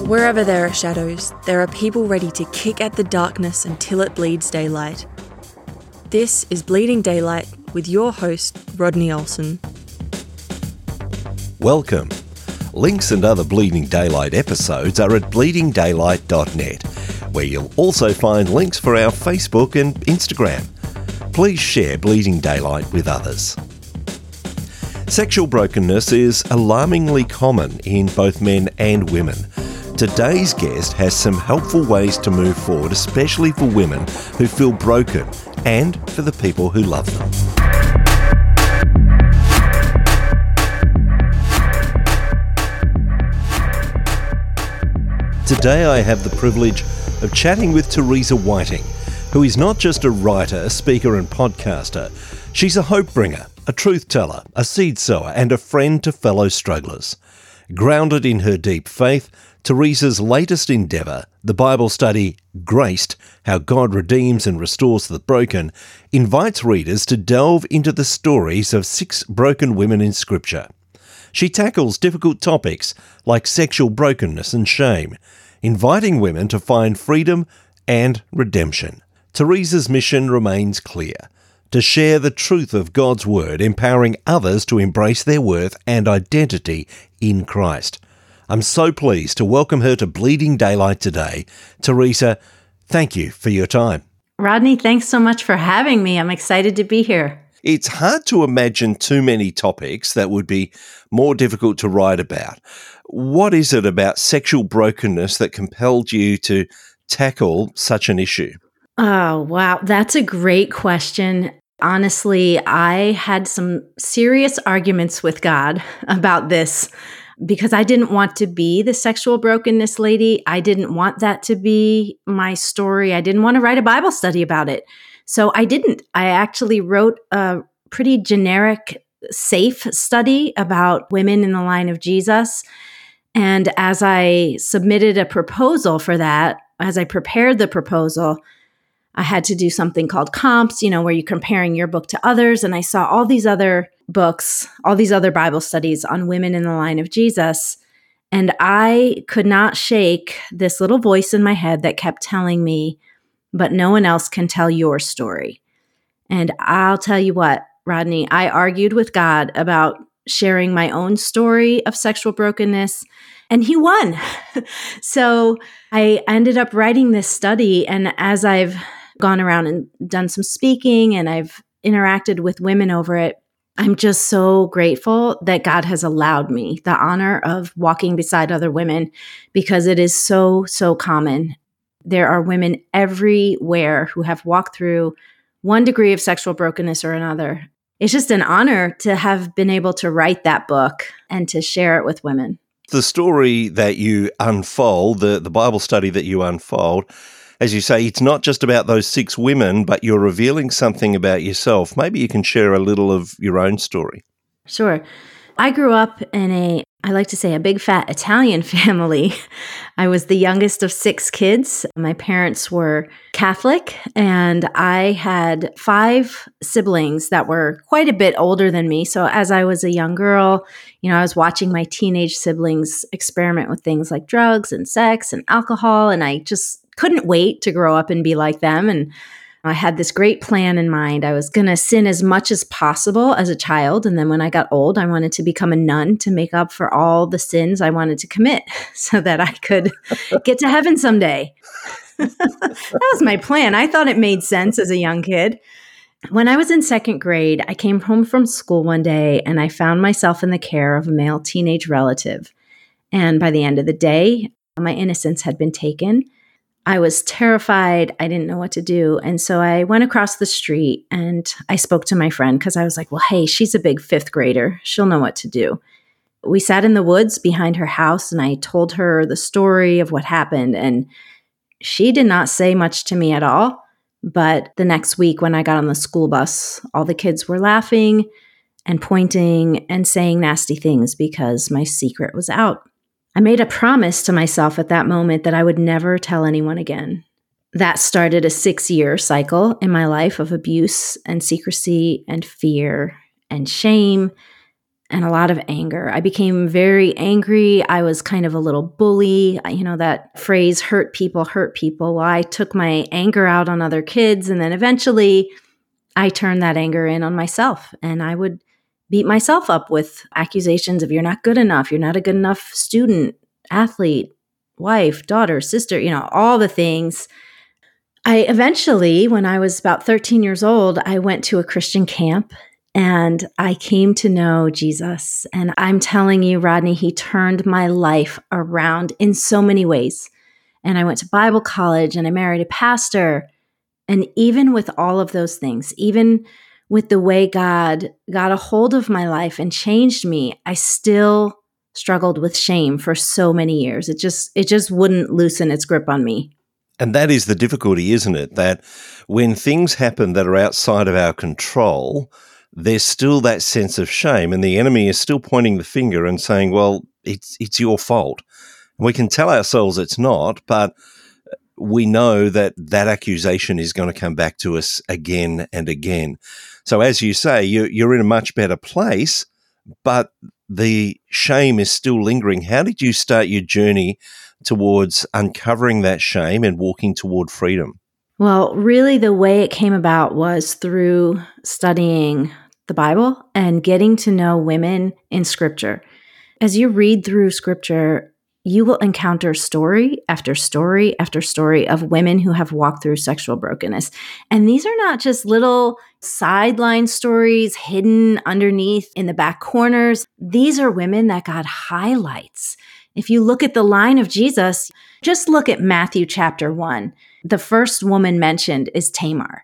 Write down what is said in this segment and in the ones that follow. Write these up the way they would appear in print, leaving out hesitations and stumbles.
Wherever there are shadows, there are people ready to kick at the darkness until it bleeds daylight. This is Bleeding Daylight with your host, Rodney Olson. Welcome. Links and other Bleeding Daylight episodes are at bleedingdaylight.net, where you'll also find links for our Facebook and Instagram. Please share Bleeding Daylight with others. Sexual brokenness is alarmingly common in both men and women. Today's guest has some helpful ways to move forward, especially for women who feel broken and for the people who love them. Today I have the privilege of chatting with Teresa Whiting, who is not just a writer, speaker and podcaster. She's a hope bringer, a truth teller, a seed sower and a friend to fellow strugglers. Grounded in her deep faith, Teresa's latest endeavour, the Bible study Graced, How God Redeems and Restores the Broken, invites readers to delve into the stories of 6 broken women in Scripture. She tackles difficult topics like sexual brokenness and shame, inviting women to find freedom and redemption. Teresa's mission remains clear: to share the truth of God's Word, empowering others to embrace their worth and identity in Christ. I'm so pleased to welcome her to Bleeding Daylight today. Teresa, thank you for your time. Rodney, thanks so much for having me. I'm excited to be here. It's hard to imagine too many topics that would be more difficult to write about. What is it about sexual brokenness that compelled you to tackle such an issue? Oh, wow. That's a great question. Honestly, I had some serious arguments with God about this because I didn't want to be the sexual brokenness lady. I didn't want that to be my story. I didn't want to write a Bible study about it. So I didn't. I actually wrote a pretty generic, safe study about women in the line of Jesus. And as I submitted a proposal for that, as I prepared the proposal, I had to do something called comps, where you're comparing your book to others. And I saw all these other books, all these other Bible studies on women in the line of Jesus. And I could not shake this little voice in my head that kept telling me, but no one else can tell your story. And I'll tell you what, Rodney, I argued with God about sharing my own story of sexual brokenness, and he won. So I ended up writing this study. And as I've gone around and done some speaking and I've interacted with women over it, I'm just so grateful that God has allowed me the honor of walking beside other women, because it is so, so common. There are women everywhere who have walked through one degree of sexual brokenness or another. It's just an honor to have been able to write that book and to share it with women. The story that you unfold, the Bible study that you unfold, as you say, it's not just about those 6 women, but you're revealing something about yourself. Maybe you can share a little of your own story. Sure. I grew up in I like to say, a big fat Italian family. I was the youngest of 6 kids. My parents were Catholic, and I had 5 siblings that were quite a bit older than me. So as I was a young girl, I was watching my teenage siblings experiment with things like drugs and sex and alcohol, and I just couldn't wait to grow up and be like them. And I had this great plan in mind. I was going to sin as much as possible as a child. And then when I got old, I wanted to become a nun to make up for all the sins I wanted to commit so that I could get to heaven someday. That was my plan. I thought it made sense as a young kid. When I was in 2nd grade, I came home from school one day and I found myself in the care of a male teenage relative. And by the end of the day, my innocence had been taken. I was terrified. I didn't know what to do. And so I went across the street and I spoke to my friend because I was like, well, hey, she's a big 5th grader. She'll know what to do. We sat in the woods behind her house and I told her the story of what happened. And she did not say much to me at all. But the next week when I got on the school bus, all the kids were laughing and pointing and saying nasty things because my secret was out. I made a promise to myself at that moment that I would never tell anyone again. That started a 6-year cycle in my life of abuse and secrecy and fear and shame and a lot of anger. I became very angry. I was kind of a little bully. You know, that phrase, hurt people, hurt people. Well, I took my anger out on other kids, and then eventually I turned that anger in on myself, and I would beat myself up with accusations of, you're not good enough, you're not a good enough student, athlete, wife, daughter, sister, you know, all the things. I eventually, when I was about 13 years old, I went to a Christian camp and I came to know Jesus. And I'm telling you, Rodney, he turned my life around in so many ways. And I went to Bible college and I married a pastor. And even with all of those things, even with the way God got a hold of my life and changed me, I still struggled with shame for so many years. It just wouldn't loosen its grip on me. And that is the difficulty, isn't it? That when things happen that are outside of our control, there's still that sense of shame, and the enemy is still pointing the finger and saying, well, it's your fault. We can tell ourselves it's not, but we know that that accusation is going to come back to us again and again. So as you say, you're in a much better place, but the shame is still lingering. How did you start your journey towards uncovering that shame and walking toward freedom? Well, really the way it came about was through studying the Bible and getting to know women in Scripture. As you read through Scripture, you will encounter story after story after story of women who have walked through sexual brokenness. And these are not just little sideline stories hidden underneath in the back corners. These are women that God highlights. If you look at the line of Jesus, just look at Matthew chapter 1. The first woman mentioned is Tamar.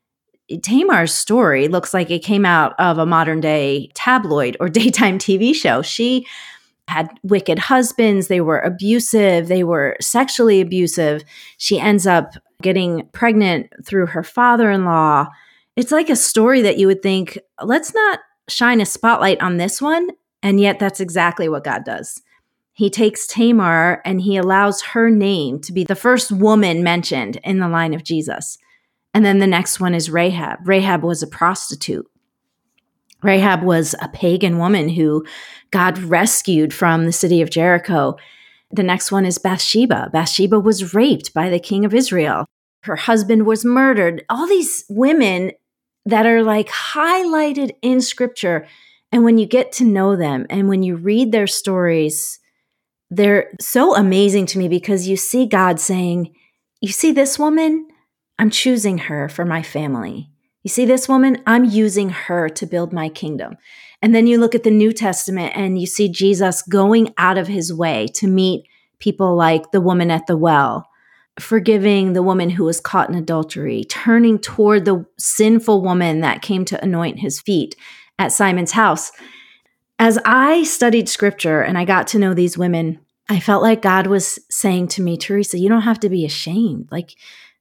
Tamar's story looks like it came out of a modern day tabloid or daytime TV show. She had wicked husbands. They were abusive. They were sexually abusive. She ends up getting pregnant through her father-in-law. It's like a story that you would think, let's not shine a spotlight on this one. And yet that's exactly what God does. He takes Tamar and he allows her name to be the first woman mentioned in the line of Jesus. And then the next one is Rahab. Rahab was a prostitute. Rahab was a pagan woman who God rescued from the city of Jericho. The next one is Bathsheba. Bathsheba was raped by the king of Israel. Her husband was murdered. All these women that are like highlighted in Scripture. And when you get to know them and when you read their stories, they're so amazing to me because you see God saying, you see this woman? I'm choosing her for my family. You see this woman? I'm using her to build my kingdom. And then you look at the New Testament and you see Jesus going out of his way to meet people like the woman at the well, forgiving the woman who was caught in adultery, turning toward the sinful woman that came to anoint his feet at Simon's house. As I studied Scripture and I got to know these women, I felt like God was saying to me, Teresa, you don't have to be ashamed. Like,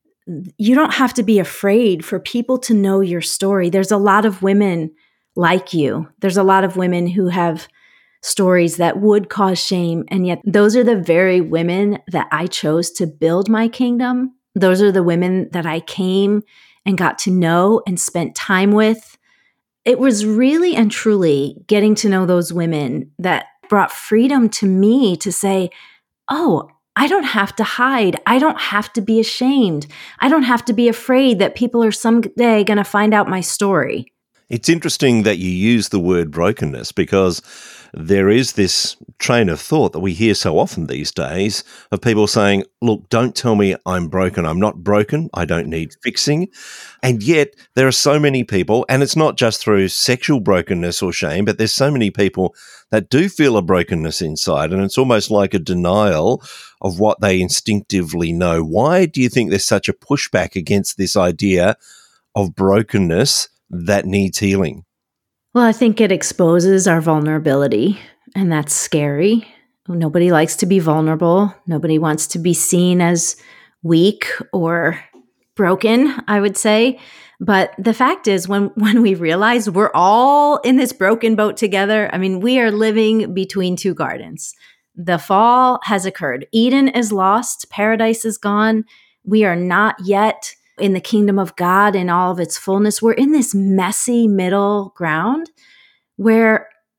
you don't have to be afraid for people to know your story. There's a lot of women like you. There's a lot of women who have stories that would cause shame. And yet those are the very women that I chose to build my kingdom. Those are the women that I came and got to know and spent time with. It was really and truly getting to know those women that brought freedom to me to say, oh, I don't have to hide. I don't have to be ashamed. I don't have to be afraid that people are someday going to find out my story. It's interesting that you use the word brokenness because there is this train of thought that we hear so often these days of people saying, look, don't tell me I'm broken. I'm not broken. I don't need fixing. And yet there are so many people, and it's not just through sexual brokenness or shame, but there's so many people that do feel a brokenness inside, and it's almost like a denial of what they instinctively know. Why do you think there's such a pushback against this idea of brokenness that needs healing? Well, I think it exposes our vulnerability, and that's scary. Nobody likes to be vulnerable. Nobody wants to be seen as weak or broken, I would say. But the fact is, when we realize we're all in this broken boat together, I mean, we are living between two gardens. The fall has occurred. Eden is lost. Paradise is gone. We are not yet in the kingdom of God in all of its fullness. We're in this messy middle ground where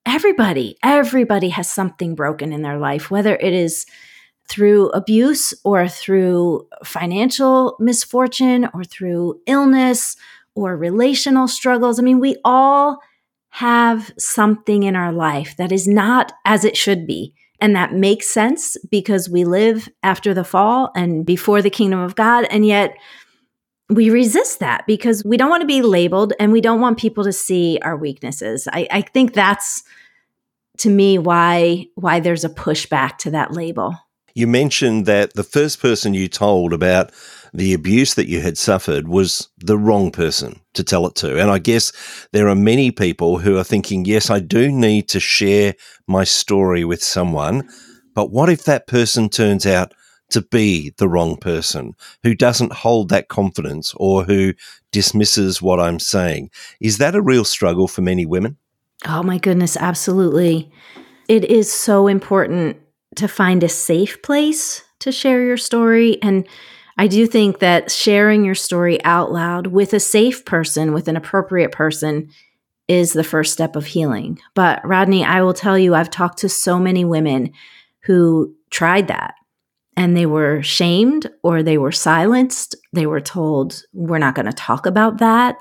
everybody has something broken in their life, whether it is through abuse or through financial misfortune or through illness or relational struggles. I mean, we all have something in our life that is not as it should be. And that makes sense because we live after the fall and before the kingdom of God. And yet we resist that because we don't want to be labeled and we don't want people to see our weaknesses. I think that's, to me, why there's a pushback to that label. You mentioned that the first person you told about the abuse that you had suffered was the wrong person to tell it to. And I guess there are many people who are thinking, yes, I do need to share my story with someone, but what if that person turns out to be the wrong person, who doesn't hold that confidence or who dismisses what I'm saying? Is that a real struggle for many women? Oh my goodness, absolutely. It is so important to find a safe place to share your story. And I do think that sharing your story out loud with a safe person, with an appropriate person, is the first step of healing. But Rodney, I will tell you, I've talked to so many women who tried that and they were shamed or they were silenced. They were told, we're not going to talk about that,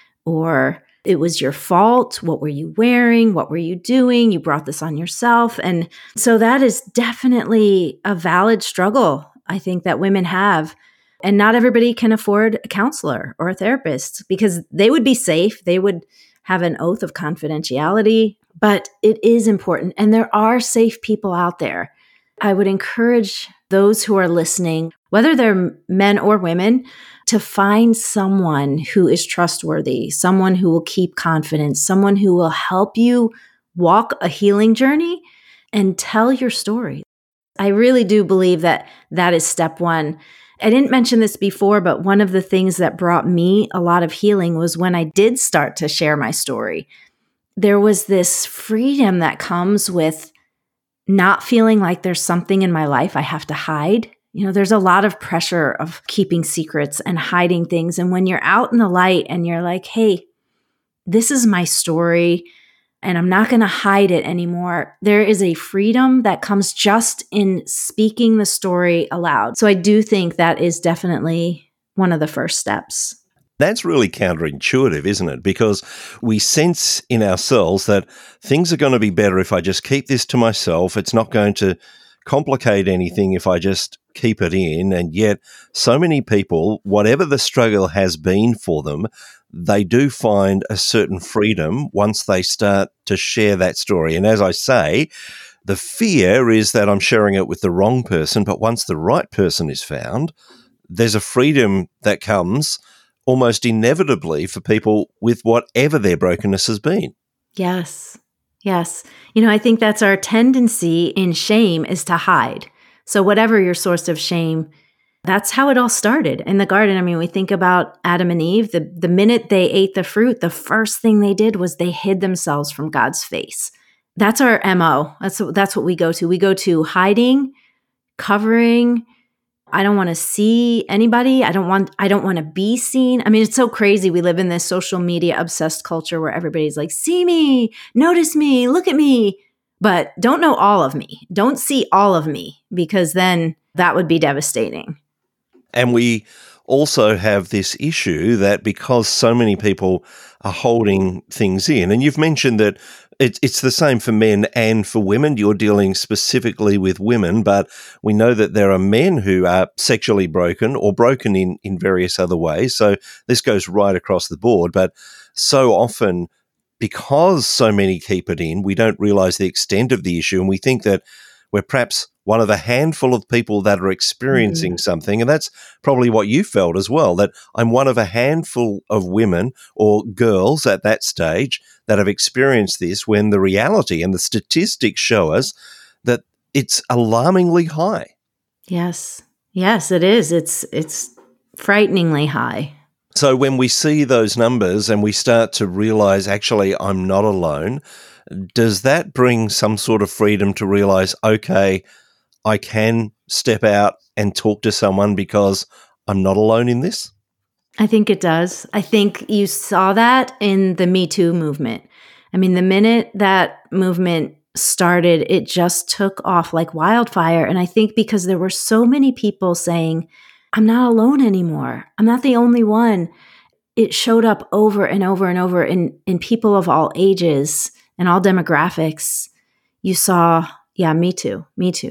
or it was your fault. What were you wearing? What were you doing? You brought this on yourself. And so that is definitely a valid struggle, I think, that women have. And not everybody can afford a counselor or a therapist because they would be safe. They would have an oath of confidentiality, but it is important. And there are safe people out there. I would encourage those who are listening, whether they're men or women, to find someone who is trustworthy, someone who will keep confidence, someone who will help you walk a healing journey and tell your story. I really do believe that that is step one. I didn't mention this before, but one of the things that brought me a lot of healing was when I did start to share my story. There was this freedom that comes with not feeling like there's something in my life I have to hide. You know, there's a lot of pressure of keeping secrets and hiding things. And when you're out in the light and you're like, hey, this is my story and I'm not going to hide it anymore, there is a freedom that comes just in speaking the story aloud. So I do think that is definitely one of the first steps. That's really counterintuitive, isn't it? Because we sense in ourselves that things are going to be better if I just keep this to myself. It's not going to complicate anything if I just keep it in. And yet so many people, whatever the struggle has been for them, they do find a certain freedom once they start to share that story. And as I say, the fear is that I'm sharing it with the wrong person, but once the right person is found, there's a freedom that comes almost inevitably for people with whatever their brokenness has been. Yes. Yes. You know, I think that's our tendency in shame is to hide. So whatever your source of shame, that's how it all started in the garden. I mean, we think about Adam and Eve, the minute they ate the fruit, the first thing they did was they hid themselves from God's face. That's our MO. That's what we go to. We go to hiding, covering. I don't want to see anybody. I don't want to be seen. I mean, it's so crazy. We live in this social media obsessed culture where everybody's like, see me, notice me, look at me, but don't know all of me. Don't see all of me, because then that would be devastating. And we also have this issue that because so many people are holding things in, and you've mentioned that it's the same for men and for women. You're dealing specifically with women, but we know that there are men who are sexually broken or broken in various other ways. So this goes right across the board. But so often, because so many keep it in, we don't realize the extent of the issue, and we think that we're perhaps one of a handful of people that are experiencing something. And that's probably what you felt as well, that I'm one of a handful of women or girls at that stage that have experienced this, when the reality and the statistics show us that it's alarmingly high. Yes. Yes, it is. It's frighteningly high. So when we see those numbers and we start to realize, actually, I'm not alone, does that bring some sort of freedom to realize, okay, I can step out and talk to someone because I'm not alone in this? I think it does. I think you saw that in the Me Too movement. I mean, the minute that movement started, it just took off like wildfire. And I think because there were so many people saying, I'm not alone anymore. I'm not the only one. It showed up over and over and over in people of all ages and all demographics. You saw, yeah, me too,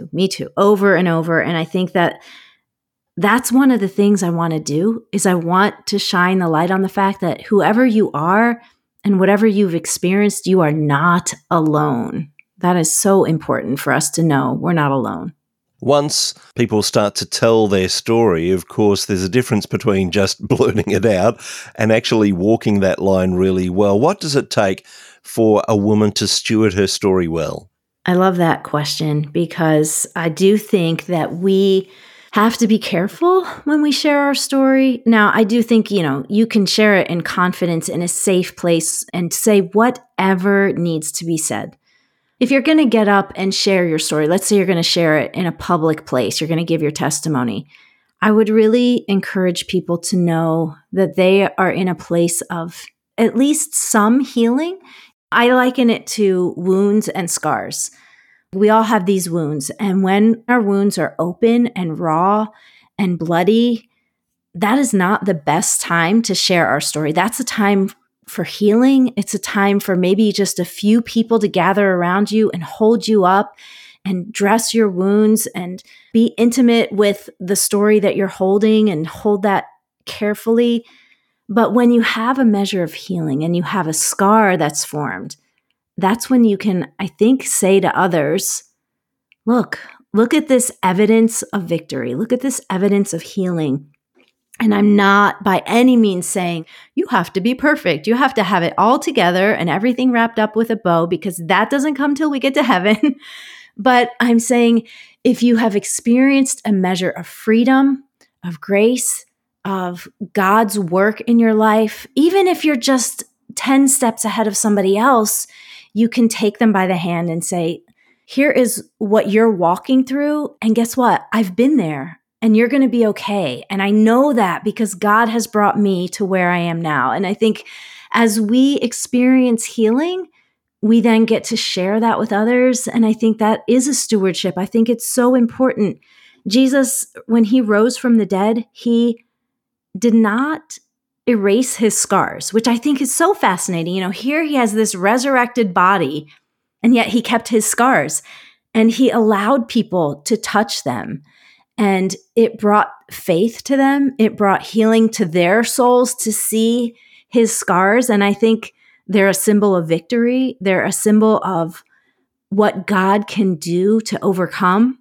over and over. And I think that that's one of the things I want to do is I want to shine the light on the fact that whoever you are and whatever you've experienced, you are not alone. That is so important for us to know we're not alone. Once people start to tell their story, of course, there's a difference between just blurting it out and actually walking that line really well. What does it take for a woman to steward her story well? I love that question because I do think that we have to be careful when we share our story. Now, I do think, you can share it in confidence in a safe place and say whatever needs to be said. If you're going to get up and share your story, let's say you're going to share it in a public place, you're going to give your testimony, I would really encourage people to know that they are in a place of at least some healing. I liken it to wounds and scars. We all have these wounds, and when our wounds are open and raw and bloody, that is not the best time to share our story. That's a time for healing. It's a time for maybe just a few people to gather around you and hold you up and dress your wounds and be intimate with the story that you're holding and hold that carefully. But when you have a measure of healing and you have a scar that's formed, that's when you can, I think, say to others, look at this evidence of victory. Look at this evidence of healing. And I'm not by any means saying you have to be perfect. You have to have it all together and everything wrapped up with a bow, because that doesn't come till we get to heaven. But I'm saying if you have experienced a measure of freedom, of grace, of God's work in your life, even if you're just 10 steps ahead of somebody else, you can take them by the hand and say, here is what you're walking through. And guess what? I've been there. And you're going to be okay. And I know that because God has brought me to where I am now. And I think as we experience healing, we then get to share that with others. And I think that is a stewardship. I think it's so important. Jesus, when he rose from the dead, he did not erase his scars, which I think is so fascinating. Here he has this resurrected body, and yet he kept his scars and he allowed people to touch them. And it brought faith to them. It brought healing to their souls to see his scars. And I think they're a symbol of victory. They're a symbol of what God can do to overcome.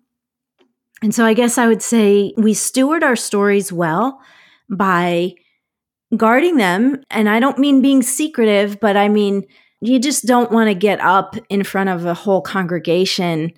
And so I guess I would say we steward our stories well by guarding them. And I don't mean being secretive, but I mean, you just don't want to get up in front of a whole congregation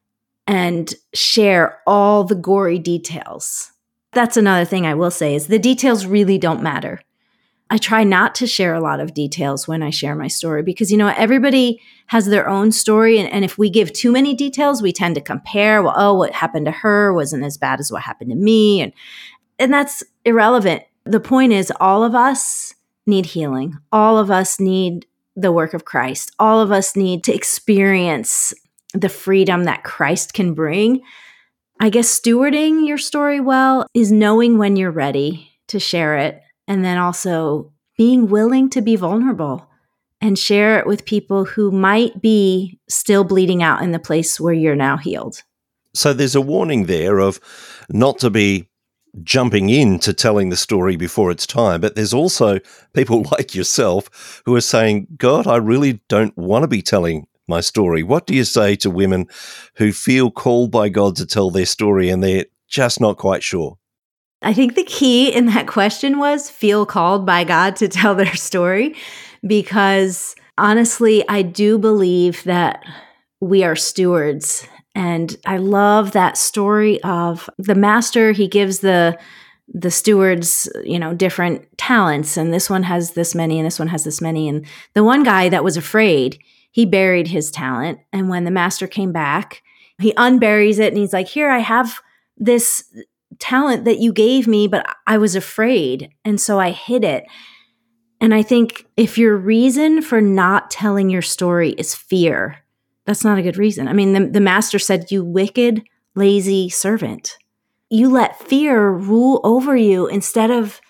and share all the gory details. That's another thing I will say is the details really don't matter. I try not to share a lot of details when I share my story because, everybody has their own story. And if we give too many details, we tend to compare, what happened to her wasn't as bad as what happened to me. And that's irrelevant. The point is all of us need healing. All of us need the work of Christ. All of us need to experience the freedom that Christ can bring. I guess stewarding your story well is knowing when you're ready to share it, and then also being willing to be vulnerable and share it with people who might be still bleeding out in the place where you're now healed. So there's a warning there of not to be jumping into telling the story before it's time, but there's also people like yourself who are saying, God, I really don't want to be telling my story. What do you say to women who feel called by God to tell their story and they're just not quite sure? I think the key in that question was feel called by God to tell their story, because honestly, I do believe that we are stewards. And I love that story of the master. He gives the stewards, different talents, and this one has this many and this one has this many. And the one guy that was afraid, he buried his talent. And when the master came back, he unburies it and he's like, here, I have this talent that you gave me, but I was afraid. And so I hid it. And I think if your reason for not telling your story is fear, that's not a good reason. I mean, the master said, "You wicked, lazy servant." You let fear rule over you instead of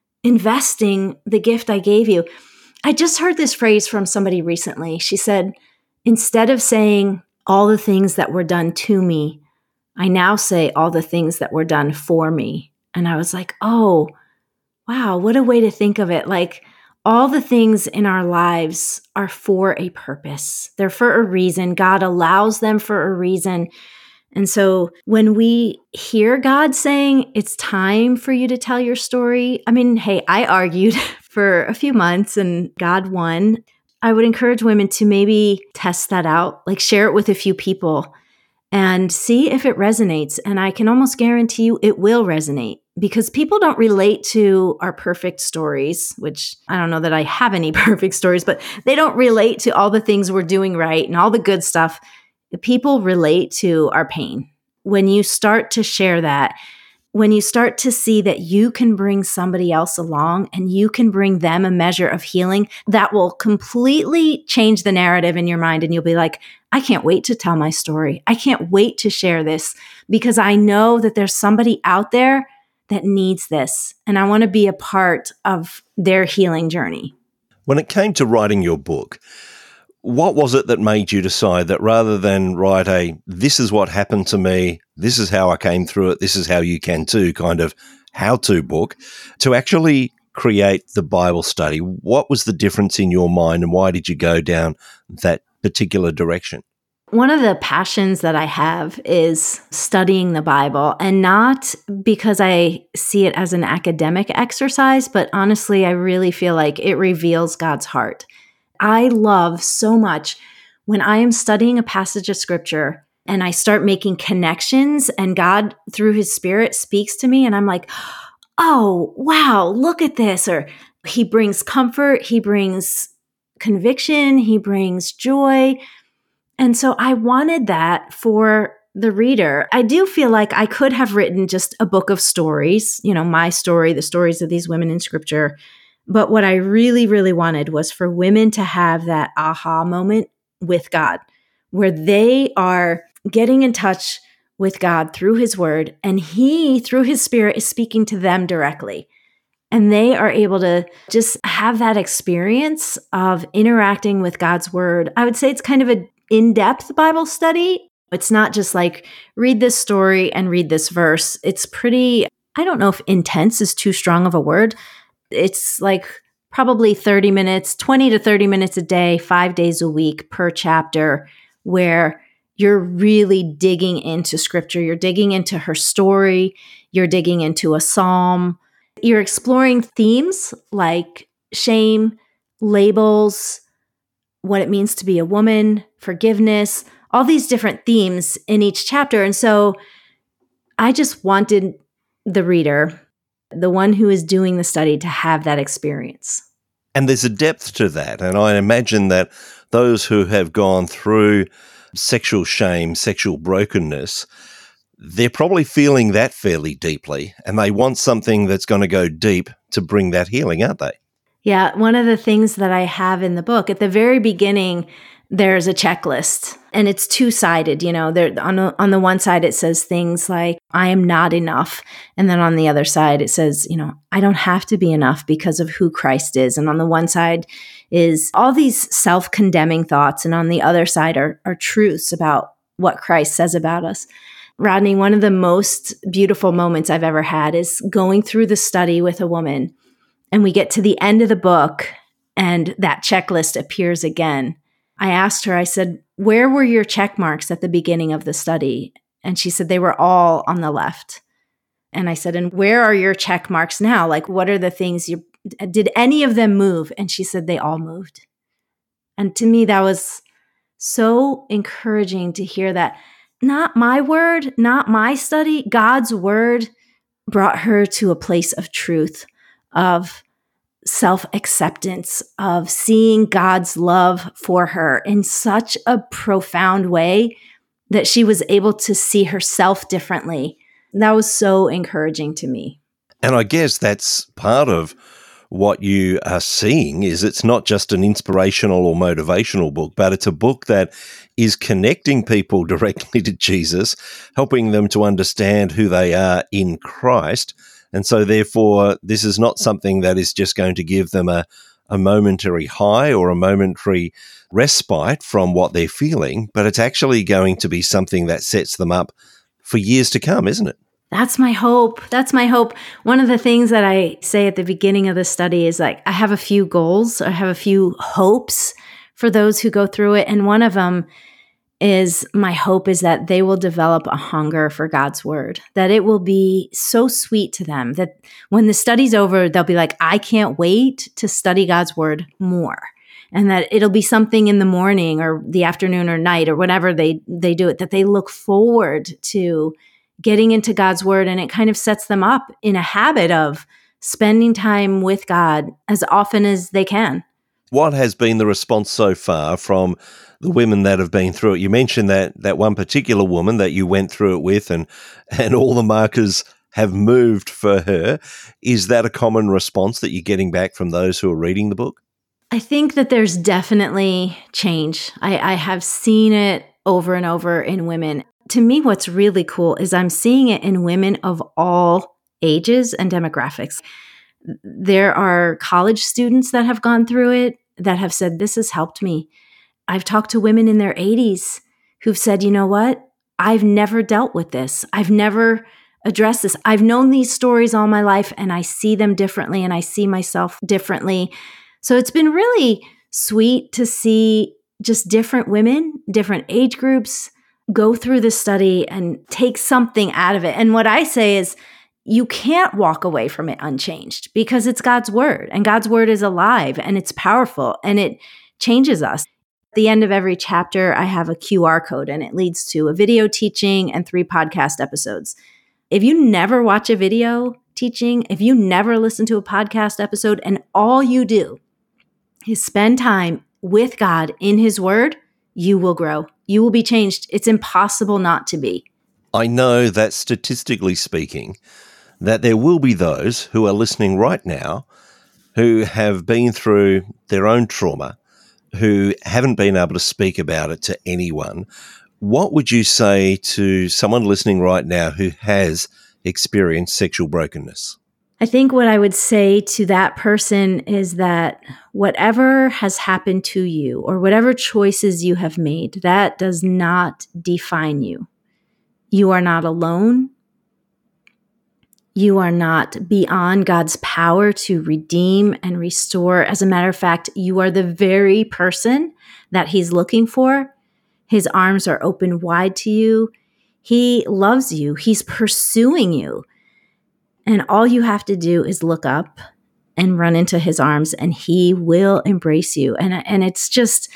investing the gift I gave you. I just heard this phrase from somebody recently. She said, instead of saying all the things that were done to me, I now say all the things that were done for me. And I was like, oh, wow, what a way to think of it. Like, all the things in our lives are for a purpose. They're for a reason. God allows them for a reason. And so when we hear God saying, it's time for you to tell your story, I mean, hey, I argued for a few months and God won. I would encourage women to maybe test that out, like share it with a few people and see if it resonates. And I can almost guarantee you it will resonate, because people don't relate to our perfect stories, which I don't know that I have any perfect stories, but they don't relate to all the things we're doing right and all the good stuff. People relate to our pain. When you start to share that, when you start to see that you can bring somebody else along and you can bring them a measure of healing, that will completely change the narrative in your mind. And you'll be like, I can't wait to tell my story. I can't wait to share this, because I know that there's somebody out there that needs this. And I want to be a part of their healing journey. When it came to writing your book, what was it that made you decide that rather than write this is what happened to me, this is how I came through it, this is how you can too kind of how-to book, to actually create the Bible study? What was the difference in your mind, and why did you go down that particular direction? One of the passions that I have is studying the Bible, and not because I see it as an academic exercise, but honestly, I really feel like it reveals God's heart. I love so much when I am studying a passage of scripture and I start making connections and God, through his Spirit, speaks to me and I'm like, oh, wow, look at this. Or he brings comfort, he brings conviction, he brings joy. And so I wanted that for the reader. I do feel like I could have written just a book of stories, my story, the stories of these women in scripture. But what I really, really wanted was for women to have that aha moment with God, where they are getting in touch with God through his word, and he, through his Spirit, is speaking to them directly. And they are able to just have that experience of interacting with God's word. I would say it's kind of an in-depth Bible study. It's not just like read this story and read this verse. It's pretty, I don't know if intense is too strong of a word. It's like probably 30 minutes, 20 to 30 minutes a day, 5 days a week per chapter, where you're really digging into scripture. You're digging into her story. You're digging into a psalm. You're exploring themes like shame, labels, what it means to be a woman, forgiveness, all these different themes in each chapter. And so I just wanted the reader, the one who is doing the study, to have that experience. And there's a depth to that. And I imagine that those who have gone through sexual shame, sexual brokenness, they're probably feeling that fairly deeply, and they want something that's going to go deep to bring that healing, aren't they? Yeah, one of the things that I have in the book, at the very beginning, there's a checklist, and it's two-sided. There on the one side, it says things like, I am not enough. And then on the other side, it says, I don't have to be enough because of who Christ is. And on the one side is all these self-condemning thoughts. And on the other side are truths about what Christ says about us. Rodney, one of the most beautiful moments I've ever had is going through the study with a woman. And we get to the end of the book and that checklist appears again. I asked her, I said, where were your check marks at the beginning of the study? And she said, they were all on the left. And I said, and where are your check marks now? Like, what are the things did any of them move? And she said, they all moved. And to me, that was so encouraging to hear that. Not my word, not my study, God's word brought her to a place of truth, of self-acceptance, of seeing God's love for her in such a profound way that she was able to see herself differently. That was so encouraging to me. And I guess that's part of what you are seeing is it's not just an inspirational or motivational book, but it's a book that is connecting people directly to Jesus, helping them to understand who they are in Christ. And so therefore, this is not something that is just going to give them a momentary high or a momentary respite from what they're feeling, but it's actually going to be something that sets them up for years to come, isn't it? That's my hope. That's my hope. One of the things that I say at the beginning of the study is like, I have a few goals, I have a few hopes for those who go through it. And one of them is my hope is that they will develop a hunger for God's word, that it will be so sweet to them that when the study's over, they'll be like, I can't wait to study God's word more. And that it'll be something in the morning or the afternoon or night or whenever they do it, that they look forward to getting into God's word. And it kind of sets them up in a habit of spending time with God as often as they can. What has been the response so far from the women that have been through it? You mentioned that one particular woman that you went through it with and all the markers have moved for her. Is that a common response that you're getting back from those who are reading the book? I think that there's definitely change. I have seen it over and over in women. To me, what's really cool is I'm seeing it in women of all ages and demographics. There are college students that have gone through it that have said, this has helped me. I've talked to women in their 80s who've said, you know what? I've never dealt with this. I've never addressed this. I've known these stories all my life and I see them differently and I see myself differently. So it's been really sweet to see just different women, different age groups go through this study and take something out of it. And what I say is you can't walk away from it unchanged because it's God's word and God's word is alive and it's powerful and it changes us. At the end of every chapter, I have a QR code and it leads to a video teaching and 3 podcast episodes. If you never watch a video teaching, if you never listen to a podcast episode and all you do is spend time with God in his word, you will grow. You will be changed. It's impossible not to be. I know that statistically speaking, that there will be those who are listening right now who have been through their own trauma, who haven't been able to speak about it to anyone. What would you say to someone listening right now who has experienced sexual brokenness? I think what I would say to that person is that whatever has happened to you or whatever choices you have made, that does not define you. You are not alone. You are not beyond God's power to redeem and restore. As a matter of fact, you are the very person that he's looking for. His arms are open wide to you. He loves you. He's pursuing you. And all you have to do is look up and run into his arms and he will embrace you. And it's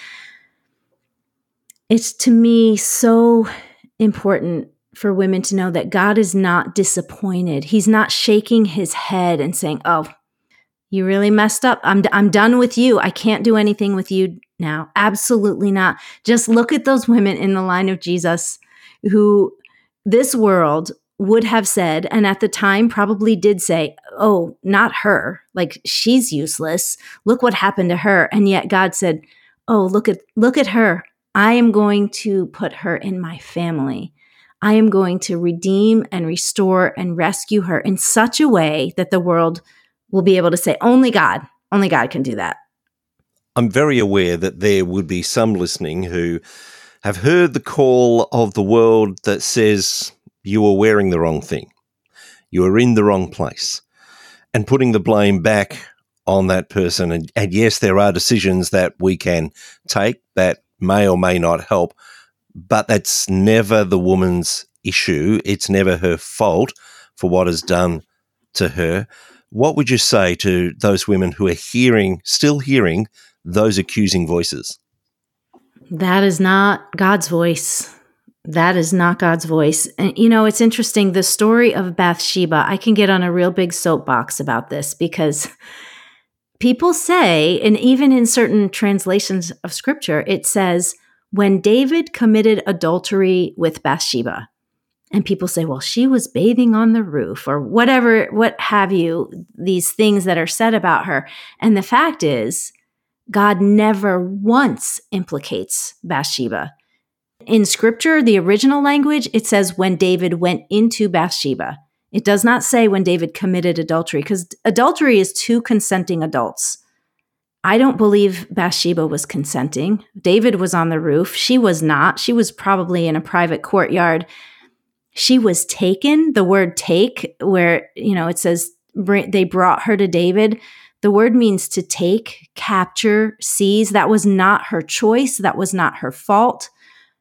to me so important for women to know that God is not disappointed. He's not shaking his head and saying, oh, you really messed up. I'm done with you. I can't do anything with you now. Absolutely not. Just look at those women in the line of Jesus who this world would have said, and at the time probably did say, oh, not her. Like, she's useless. Look what happened to her. And yet God said, oh, look at her. I am going to put her in my family. I am going to redeem and restore and rescue her in such a way that the world will be able to say, only God can do that. I'm very aware that there would be some listening who have heard the call of the world that says, you are wearing the wrong thing. You are in the wrong place. And putting the blame back on that person. And yes, there are decisions that we can take that may or may not help, but that's never the woman's issue. It's never her fault for what is done to her. What would you say to those women who are still hearing those accusing voices? That is not God's voice. That is not God's voice. And, it's interesting. The story of Bathsheba, I can get on a real big soapbox about this because people say, and even in certain translations of scripture, it says, when David committed adultery with Bathsheba. And people say, well, she was bathing on the roof or whatever, what have you, these things that are said about her. And the fact is, God never once implicates Bathsheba. In scripture, the original language, it says when David went into Bathsheba. It does not say when David committed adultery, because adultery is two consenting adults. I don't believe Bathsheba was consenting. David was on the roof. She was not. She was probably in a private courtyard. She was taken. The word take, where, it says they brought her to David. The word means to take, capture, seize. That was not her choice. That was not her fault.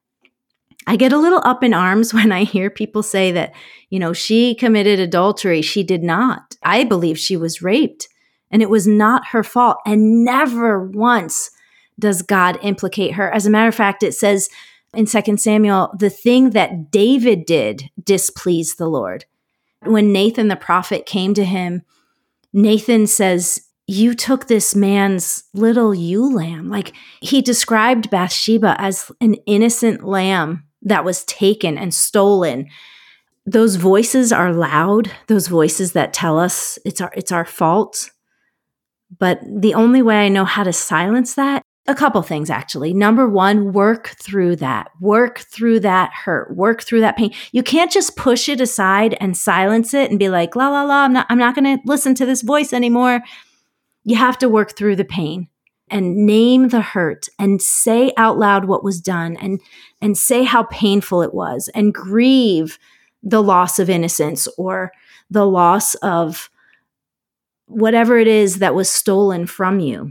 I get a little up in arms when I hear people say that, she committed adultery. She did not. I believe she was raped, and it was not her fault. And never once does God implicate her. As a matter of fact, it says in 2 Samuel, the thing that David did displeased the Lord. When Nathan the prophet came to him, Nathan says, you took this man's little ewe lamb. Like, he described Bathsheba as an innocent lamb that was taken and stolen. Those voices are loud, those voices that tell us it's our fault. But the only way I know how to silence that, a couple things actually. Number one, work through that hurt, work through that pain. You can't just push it aside and silence it and be like, la, la, la, I'm not going to listen to this voice anymore. You have to work through the pain and name the hurt and say out loud what was done and say how painful it was and grieve the loss of innocence or the loss of whatever it is that was stolen from you.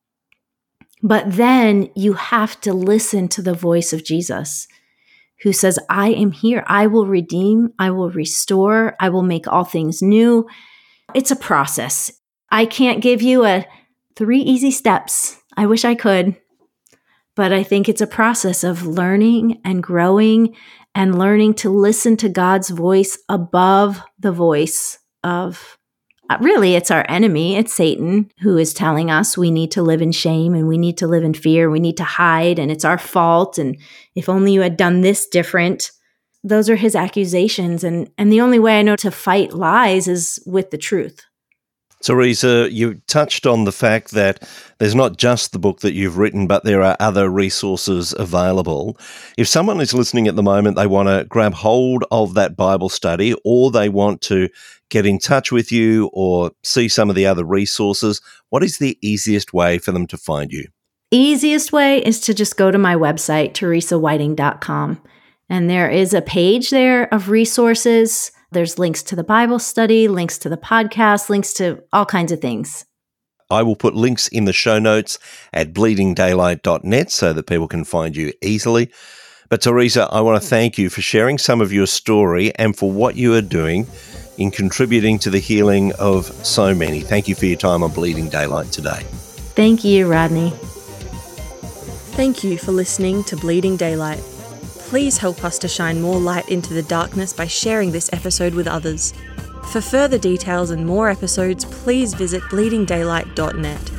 But then you have to listen to the voice of Jesus, who says, I am here. I will redeem. I will restore. I will make all things new. It's a process. I can't give you 3 easy steps. I wish I could. But I think it's a process of learning and growing and learning to listen to God's voice above the voice of, really, it's our enemy. It's Satan, who is telling us we need to live in shame and we need to live in fear. We need to hide and it's our fault. And if only you had done this different. Those are his accusations. And the only way I know to fight lies is with the truth. Teresa, you touched on the fact that there's not just the book that you've written, but there are other resources available. If someone is listening at the moment, they want to grab hold of that Bible study, or they want to get in touch with you or see some of the other resources, what is the easiest way for them to find you? Easiest way is to just go to my website, teresawhiting.com. And there is a page there of resources. There's links to the Bible study, links to the podcast, links to all kinds of things. I will put links in the show notes at bleedingdaylight.net so that people can find you easily. But Teresa, I want to thank you for sharing some of your story and for what you are doing in contributing to the healing of so many. Thank you for your time on Bleeding Daylight today. Thank you, Rodney. Thank you for listening to Bleeding Daylight. Please help us to shine more light into the darkness by sharing this episode with others. For further details and more episodes, please visit bleedingdaylight.net.